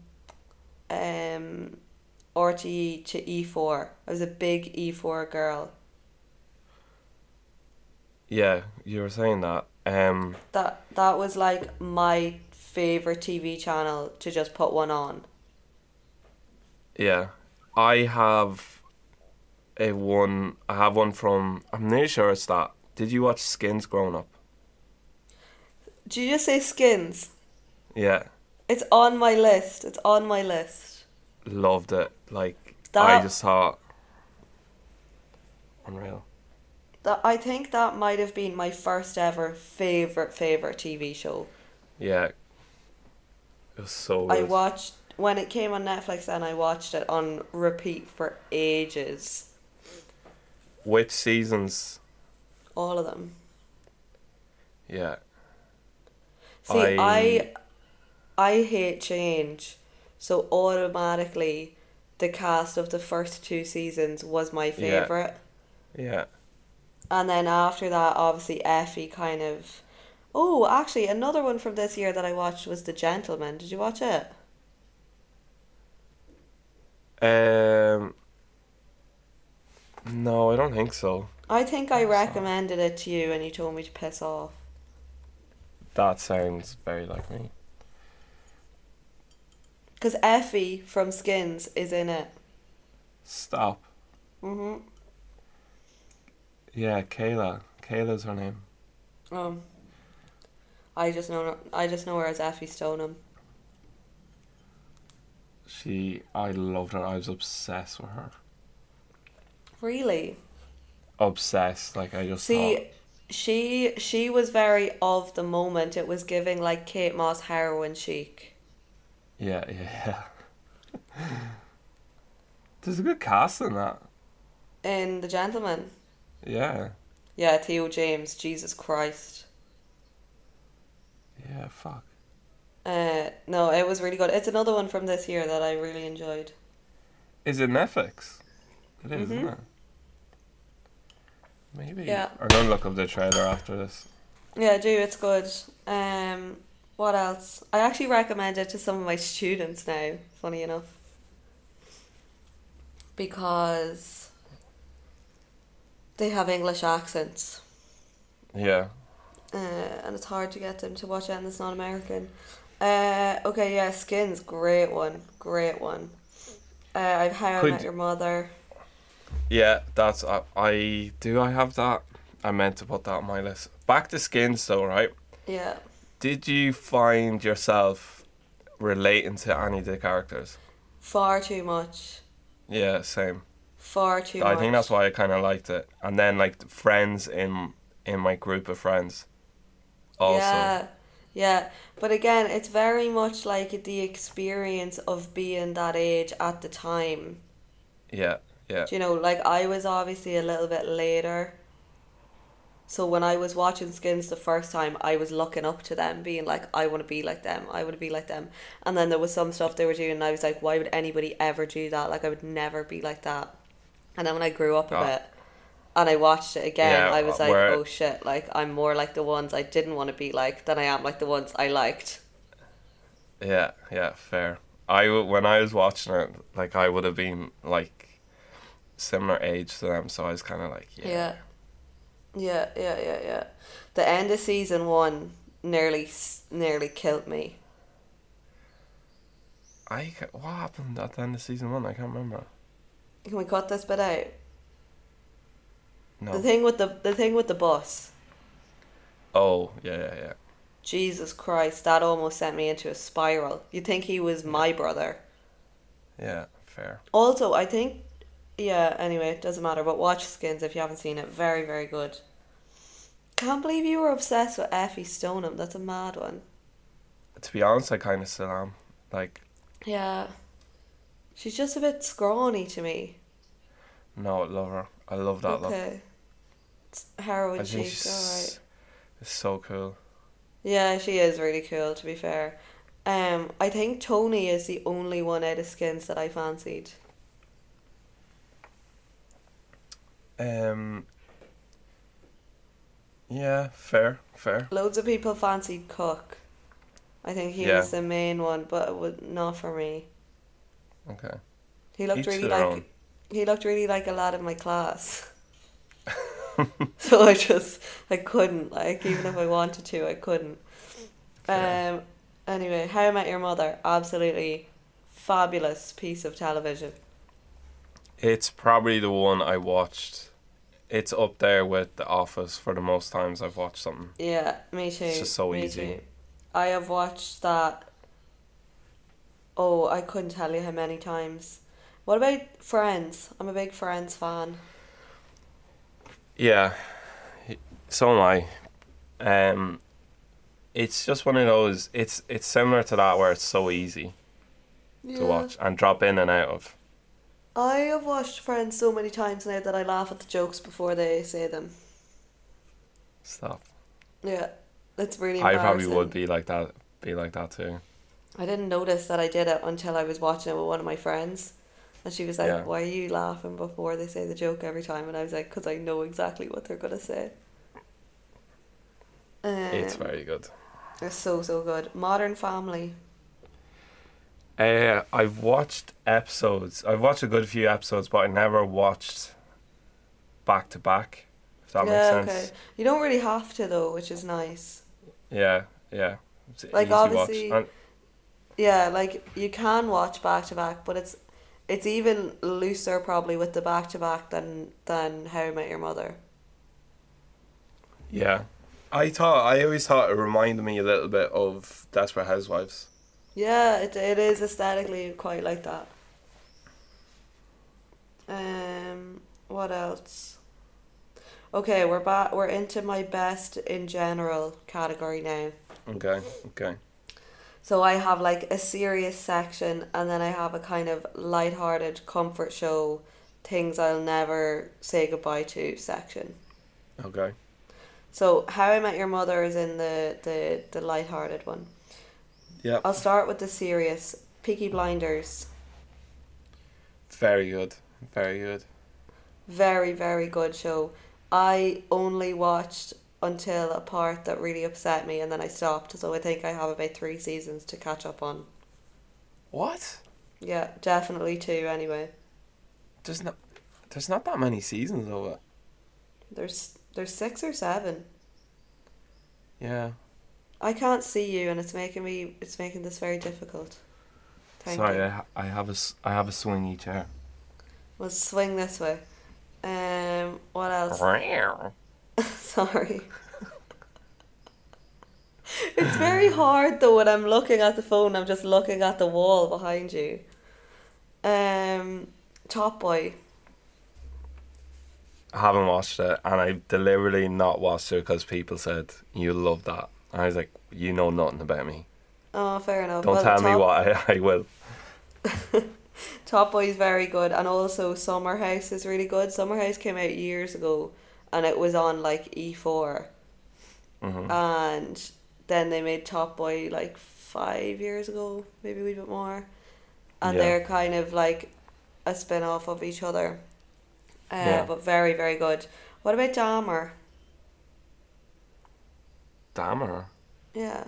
RTE to E4. I was a big E4 girl. Yeah, you were saying that. That was like my favorite TV channel to just put one on. Yeah, I have I have one from. I'm nearly sure it's that. Did you watch Skins growing up? Did you just say Skins? Yeah, It's on my list. It's on my list. loved it. Like I That just thought, unreal. I think that might have been my first ever favorite TV show. Yeah, it was so I good. watched when it came on Netflix, and I watched it on repeat for ages. Which seasons? All of them. Yeah. See, I hate change, so automatically the cast of the first two seasons was my favourite. Yeah. And then after that, obviously Effie kind of... Oh, actually, another one from this year that I watched was The Gentleman. Did you watch it? No, I don't think so. I think I recommended it to you and you told me to piss off. That sounds very like me. Because Effie from Skins is in it. Stop. Mhm. Yeah, Kayla. Kayla's her name. I just know her as Effie Stoneham. I loved her. I was obsessed with her. Really? Obsessed. Like I just See, thought. she was very of the moment. It was giving like Kate Moss heroin chic. Yeah. There's a good cast in that. In The Gentleman. Yeah. Yeah, Theo James. Jesus Christ. Yeah, fuck. No, it was really good. It's another one from this year that I really enjoyed. Is it Netflix? It is, Mhm. isn't it? Maybe. Yeah. I'm gonna look up the trailer after this. Yeah, do, it's good. What else? I actually recommend it to some of my students now, funny enough. Because they have English accents. Yeah. And it's hard to get them to watch anything that's not American. Okay, yeah, Skins, great one. I've How I Could- Met Your Mother. Yeah, that's I have that. I meant to put that on my list. Back to Skins though, right? Yeah. Did you find yourself relating to any of the characters? Far too much. Yeah, same. Far too much. I think that's why I kind of liked it. And then like the friends in my group of friends. Also. Yeah. But again, it's very much like the experience of being that age at the time. Yeah. Do you know, like I was obviously a little bit later. So when I was watching Skins the first time, I was looking up to them, being like, I want to be like them. And then there was some stuff they were doing, and I was like, why would anybody ever do that? Like, I would never be like that. And then when I grew up a bit, and I watched it again, I was like, oh shit, like, I'm more like the ones I didn't want to be like than I am like the ones I liked. Yeah, fair. When I was watching it, like I would have been like similar age to them, so I was kind of like, Yeah. Yeah. The end of season 1 nearly killed me. What happened at the end of season 1? I can't remember. Can we cut this bit out? No. The thing with the bus. Oh, yeah. Jesus Christ, that almost sent me into a spiral. You'd think he was my brother. Yeah, fair. Also, I think, yeah, anyway, it doesn't matter, but watch Skins if you haven't seen it. Very, very good. Can't believe you were obsessed with Effie Stoneham. That's a mad one. To be honest, I kind of still am. Like, Yeah. She's just a bit scrawny to me. no, I love her. I love that look. Okay. It's heroin I think cheeks, alright. it's so cool. Yeah, she is really cool, to be fair. I think Tony is the only one out of Skins that I fancied. Yeah, fair. Loads of people fancied Cook. I think he was the main one, but it was not for me. Okay. He looked Each really to their like own. he looked really like a lad in my class. So I couldn't, like, even if I wanted to, I couldn't. Fair. Anyway, How I Met Your Mother, absolutely fabulous piece of television. It's probably the one I watched. It's up there with The Office for the most times I've watched something. Yeah, me too. It's just so me easy. Too. I have watched that. Oh, I couldn't tell you how many times. What about Friends? I'm a big Friends fan. Yeah, so am I. It's just one of those. It's similar to that where it's so easy to watch and drop in and out of. I have watched Friends so many times now that I laugh at the jokes before they say them. Stop. Yeah, it's really I embarrassing. probably would be like that. Be like that too. I didn't notice that I did it until I was watching it with one of my friends. And she was like, Yeah. why are you laughing before they say the joke every time? And I was like, because I know exactly what they're going to say. It's very good. It's so good. Modern Family. I've watched episodes. I've watched a good few episodes, but I never watched back to back. If that makes sense. Okay. You don't really have to though, which is nice. Yeah. It's Like, easy obviously, watch. yeah, like you can watch back to back, but it's even looser probably with the back to back than How I Met Your Mother. Yeah. I always thought it reminded me a little bit of Desperate Housewives. Yeah, it is aesthetically quite like that. What else? Okay, we're back. We're into my best in general category now. Okay. So I have like a serious section, and then I have a kind of light-hearted comfort show, things I'll never say goodbye to section. Okay. So How I Met Your Mother is in the light-hearted one. Yeah. I'll start with the serious. Peaky Blinders. Very good. Very, very good show. I only watched until a part that really upset me and then I stopped. So I think I have about 3 seasons to catch up on. What? Yeah, definitely 2 anyway. There's not that many seasons of it. There's 6 or 7. Yeah. I can't see you and it's making this very difficult. Thank Sorry, you. I have a swingy chair. We'll swing this way. What else? Sorry. It's very hard though when I'm looking at the phone. I'm just looking at the wall behind you. Top Boy. I haven't watched it, and I deliberately not watched it because people said you'll love that. And I was like, you know nothing about me. Oh, fair enough. Don't tell me what I will. Top Boy is very good, and also Summer House is really good. Summer House came out years ago, and it was on like E4, and then they made Top Boy like 5 years ago, maybe a wee bit more, and they're kind of like a spin-off of each other. But very, very good. What about Dahmer? Dahmer? Yeah.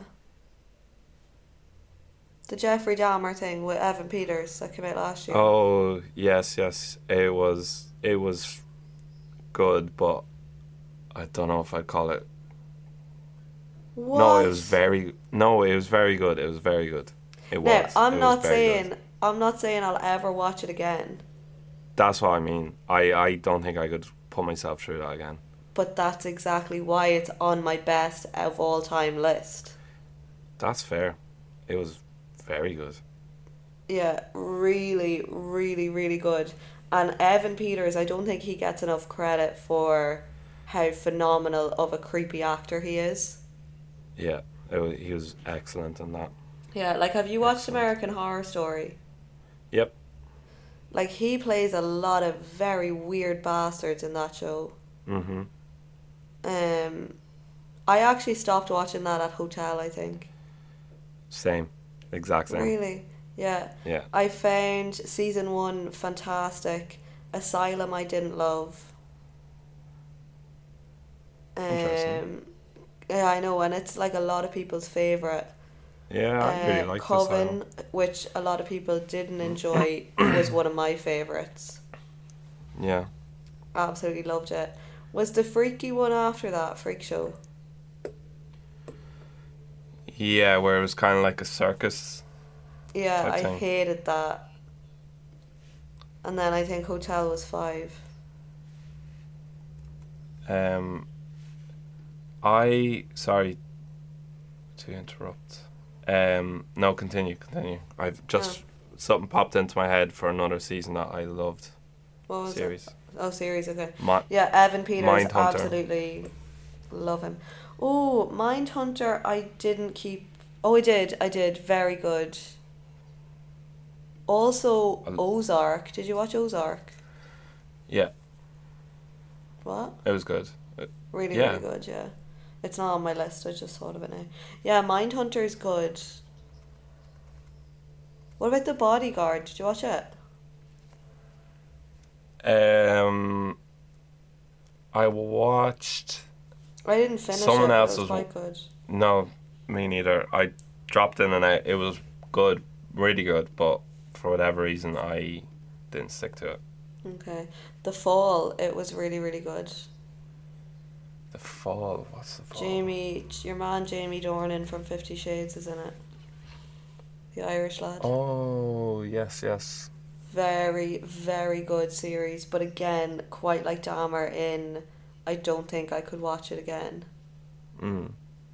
The Jeffrey Dahmer thing with Evan Peters that came out last year. Oh, yes. It it was good, but I don't know if I'd call it. What? No, it was very. No, it was very good. It was very good. It Now, was. I'm It was not very saying good. I'm not saying I'll ever watch it again, That's what I mean. I don't think I could put myself through that again. but that's exactly why it's on my best of all time list. That's fair. It was very good. Yeah, really, really, really good. And Evan Peters, I don't think he gets enough credit for how phenomenal of a creepy actor he is. Yeah, he was excellent in that. Yeah, like have you watched Excellent. American Horror Story? Yep. Like he plays a lot of very weird bastards in that show. Mhm. Um, I actually stopped watching that at Hotel, I think. Same. Exact same. Really? Yeah. Yeah. I found season 1 fantastic. Asylum I didn't love. Interesting. Yeah, I know, and it's like a lot of people's favourite. Yeah, I really liked this Coven, Asylum. which a lot of people didn't enjoy, was one of my favourites. Yeah. Absolutely loved it. Was the freaky one after that, Freak Show? Yeah, where it was kind of like a circus Yeah, type I thing. hated that. And then I think Hotel was 5. Um, sorry to interrupt. No, continue. I've just something popped into my head for another season that I loved. What was Series. it? Oh, series, okay. Mi- Yeah, Evan Peters, Mindhunter. absolutely love him. Oh, Mindhunter, I didn't keep. Oh, I did. Very good. Also, I'll- Ozark. Did you watch Ozark? Yeah, What? it was good. Really, Yeah. really good, yeah. It's not on my list, I just thought of it now. Yeah, Mindhunter is good. What about The Bodyguard? Did you watch it? I watched. I didn't finish Someone it, but else it was was- quite good. No, me neither. I dropped in and out. It was good, really good, but for whatever reason, I didn't stick to it. Okay. The Fall, it was really, really good. The Fall. What's the Fall? Your man Jamie Dornan from 50 Shades is in it. The Irish lad. Oh, yes. Very, very good series, but again, quite like Dahmer in I don't think I could watch it again. Mm.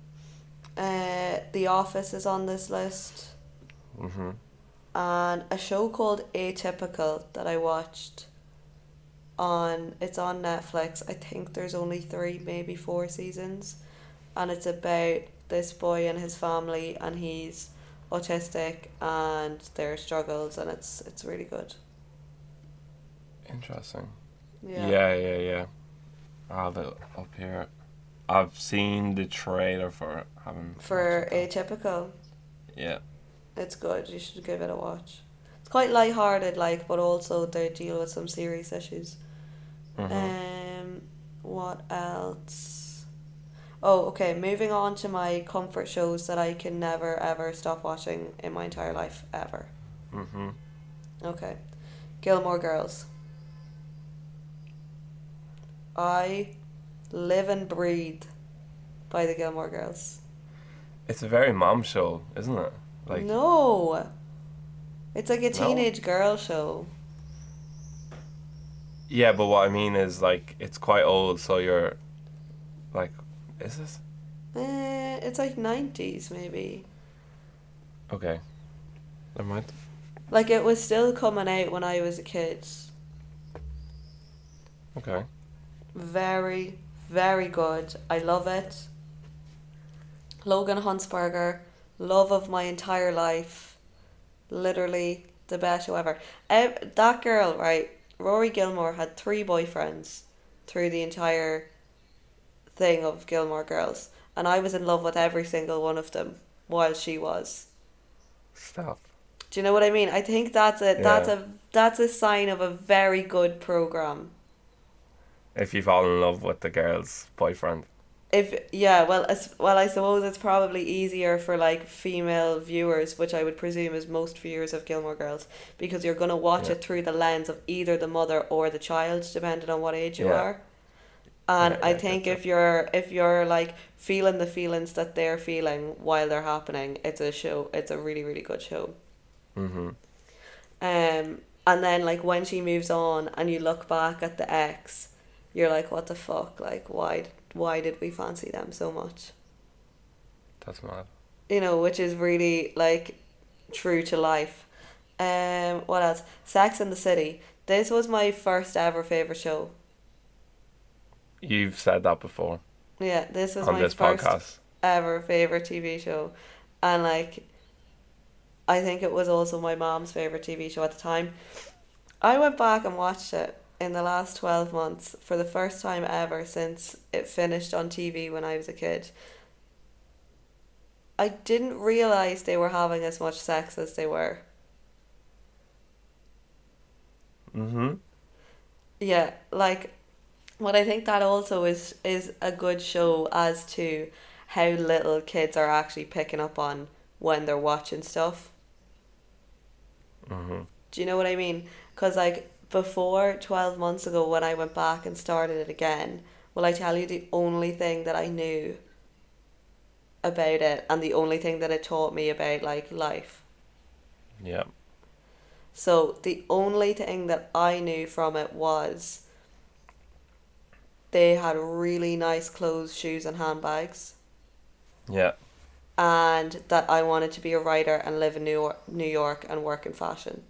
The Office is on this list. Mm-hmm. And a show called Atypical that I watched it's on Netflix. I think there's only 3, maybe 4 seasons, and it's about this boy and his family, and he's autistic and their struggles, and it's really good. Interesting. Yeah. Yeah. I have it up here. I've seen the trailer for it. Haven't For watched it, Atypical, though. Yeah. it's good. You should give it a watch. It's quite light-hearted, like, but also they deal with some serious issues. Mm-hmm. What else? Oh, okay. Moving on to my comfort shows that I can never ever stop watching in my entire life ever. Mm-hmm. Okay, Gilmore Girls. I live and breathe by the Gilmore Girls. It's a very mom show, isn't it? Like, No, it's like a No? teenage girl show. yeah, but what I mean is, like, it's quite old, so you're, like, is this? It's like 90s maybe. Okay. Never mind. Like it was still coming out when I was a kid. Okay. Very, very good. I love it. Logan Huntsberger, love of my entire life. Literally the best show ever. That girl, right? Rory Gilmore had 3 boyfriends through the entire thing of Gilmore Girls, and I was in love with every single one of them while she was. Stop. Do you know what I mean? I think that's Yeah. that's a sign of a very good program. If you fall in love with the girl's boyfriend. I suppose it's probably easier for like female viewers, which I would presume is most viewers of Gilmore Girls, because you're gonna watch Yeah. it through the lens of either the mother or the child, depending on what age you Yeah. are. And Yeah, I yeah, think gotcha. if you're like feeling the feelings that they're feeling while they're happening, it's a really, really good show. Mm-hmm. And then like when she moves on and you look back at the ex, you're like, what the fuck? Like why did we fancy them so much? That's mad. You know, which is really like true to life. What else? Sex and the City. This was my first ever favorite show. You've said that before Yeah, this was on my this first podcast. ever favorite TV show, and like I think it was also my mom's favorite TV show at the time. I went back and watched it in the last 12 months for the first time ever since it finished on TV when I was a kid. I didn't realize they were having as much sex as they were. Mm-hmm. Yeah, like what I think that also is a good show as to how little kids are actually picking up on when they're watching stuff. Mm-hmm. Do you know what I mean? Because like before 12 months ago when I went back and started it again, will I tell you the only thing that I knew about it and the only thing that it taught me about like life. Yeah. So the only thing that I knew from it was they had really nice clothes, shoes and handbags, Yeah. and that I wanted to be a writer and live in New York and work in fashion.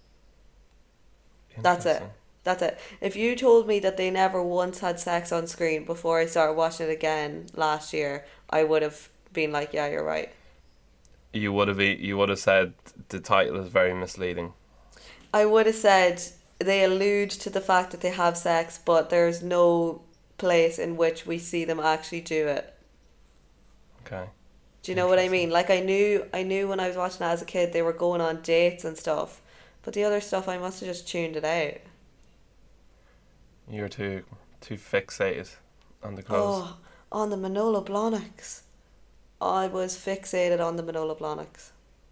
That's it. Interesting. That's it. If you told me that they never once had sex on screen before I started watching it again last year, I would have been like, yeah, you're right. You would have said the title is very misleading. I would have said they allude to the fact that they have sex, but there's no place in which we see them actually do it. Okay. Do you know what I Interesting. mean? Like I knew when I was watching it as a kid they were going on dates and stuff, but the other stuff I must have just tuned it out. You're too fixated on the clothes. Oh, on the Manolo Blahniks. I was fixated on the Manolo Blahniks.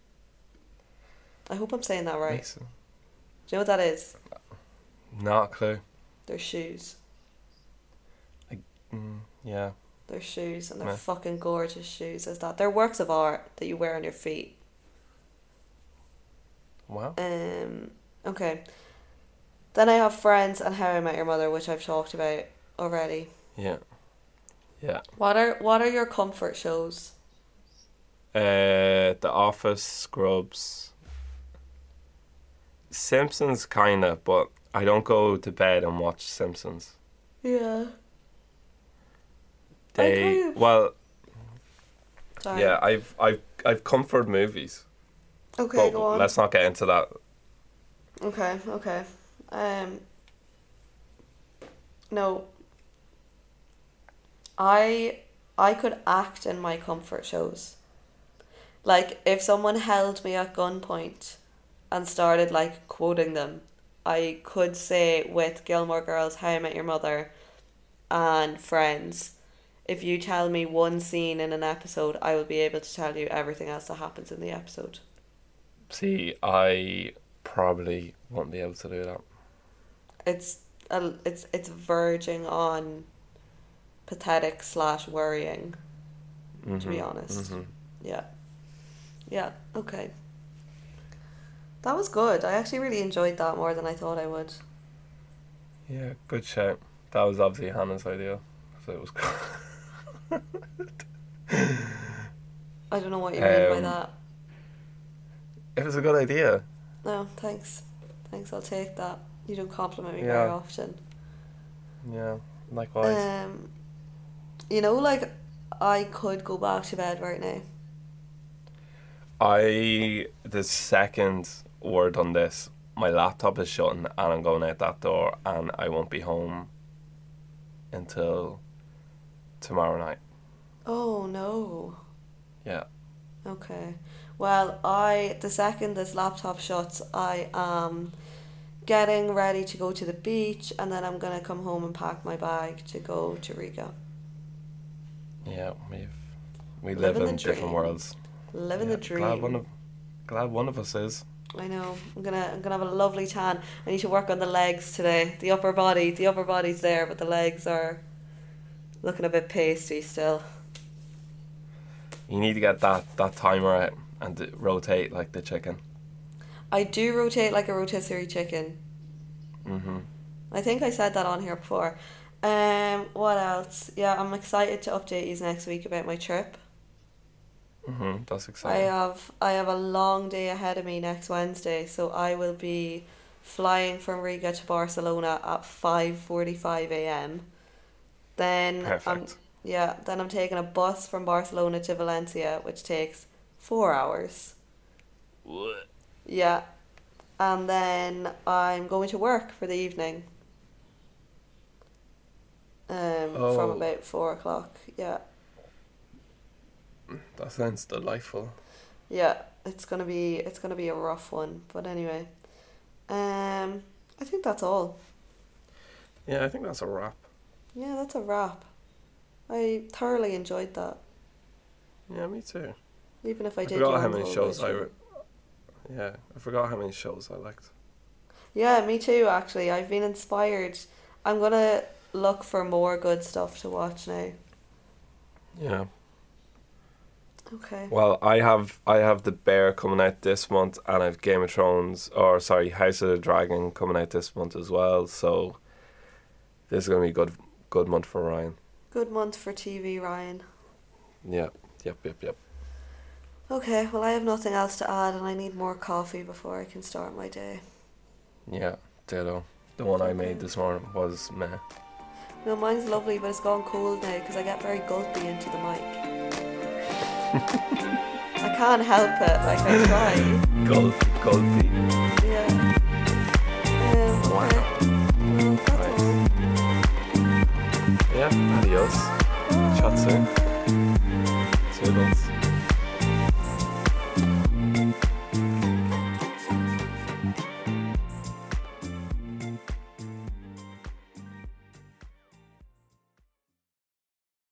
I hope I'm saying that right. Makes Do you know what that is? not a clue. They're shoes. Yeah. They're shoes, and they're Meh. fucking gorgeous shoes as that. They're works of art that you wear on your feet. Wow. Okay. Then I have Friends and How I Met Your Mother, which I've talked about already. Yeah. Yeah. What are your comfort shows? The Office, Scrubs, Simpsons, kinda, but I don't go to bed and watch Simpsons. Yeah. They kind of- well, Sorry. yeah. I've comfort movies, Okay, but go on. let's not get into that. Okay. Um. No. I could act in my comfort shows. Like if someone held me at gunpoint and started like quoting them, I could say with Gilmore Girls, How I Met Your Mother, and Friends, if you tell me one scene in an episode, I will be able to tell you everything else that happens in the episode. See, I probably won't be able to do that. It's verging on pathetic / worrying, to be honest. Mm-hmm. Yeah, okay. That was good. I actually really enjoyed that more than I thought I would. Yeah, good shout. That was obviously Hannah's idea, so it was cool. I don't know what you mean by Um, that. It was a good idea. No, thanks. Thanks, I'll take that. You don't compliment me Yeah. very often. Yeah, likewise. You know, like, I could go back to bed right now. The second word on this, my laptop is shutting and I'm going out that door and I won't be home until tomorrow night. Oh, no. Yeah. Okay. Well, the second this laptop shuts, I am getting ready to go to the beach, and then I'm going to come home and pack my bag to go to Riga. Yeah, we live Living in the dream. different worlds. Living Yeah, the dream. glad one of us is. I know. I'm gonna have a lovely tan. I need to work on the legs today. The upper body's there, but the legs are looking a bit pasty still. You need to get that timer out and rotate like the chicken. I do rotate like a rotisserie chicken. I think I said that on here before. What else? Yeah, I'm excited to update you next week about my trip. That's exciting. I have a long day ahead of me next Wednesday, so I will be flying from Riga to Barcelona at 5:45 a.m. Then Perfect. then I'm taking a bus from Barcelona to Valencia, which takes 4 hours. What? Yeah. And then I'm going to work for the evening. From about 4 o'clock. Yeah. That sounds delightful. Yeah, it's gonna be a rough one, but anyway, I think that's all. Yeah, I think that's a wrap. Yeah, that's a wrap. I thoroughly enjoyed that, Yeah, me too. even if I I did. forgot yawn how the many whole shows way I. through. I forgot how many shows I liked. Yeah, me too. Actually, I've been inspired. I'm gonna look for more good stuff to watch now. Yeah. Okay. Well, I have The Bear coming out this month, and I've Game of Thrones, or sorry, House of the Dragon coming out this month as well. So this is gonna be a good month for Ryan. Good month for TV, Ryan. Yeah. Yep. Okay, well, I have nothing else to add, and I need more coffee before I can start my day. Yeah. Ditto. The one I Okay. made this morning was meh. No, mine's lovely, but it's gone cold now because I get very gulpy into the mic. I can't help it, like I try. Gulpy. Yeah. Wow. Okay. Well, that's Right. all. Yeah. Adios. Chat soon. Toodles.